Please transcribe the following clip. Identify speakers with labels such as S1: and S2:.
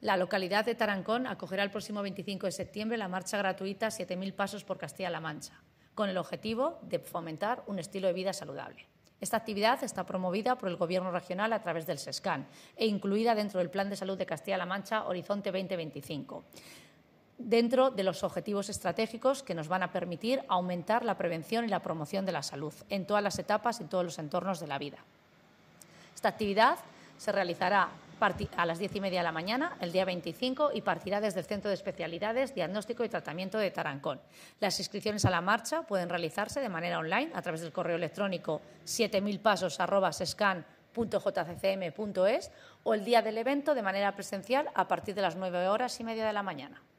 S1: La localidad de Tarancón acogerá el próximo 25 de septiembre la marcha gratuita 7.000 pasos por Castilla-La Mancha, con el objetivo de fomentar un estilo de vida saludable. Esta actividad está promovida por el Gobierno regional a través del SESCAN e incluida dentro del Plan de Salud de Castilla-La Mancha Horizonte 2025, dentro de los objetivos estratégicos que nos van a permitir aumentar la prevención y la promoción de la salud en todas las etapas y en todos los entornos de la vida. Esta actividad se realizará a las 10:30 de la mañana, el día 25, y partirá desde el Centro de Especialidades, Diagnóstico y Tratamiento de Tarancón. Las inscripciones a la marcha pueden realizarse de manera online a través del correo electrónico 7000pasos@sescan.jccm.es o el día del evento de manera presencial a partir de las 9:30 de la mañana.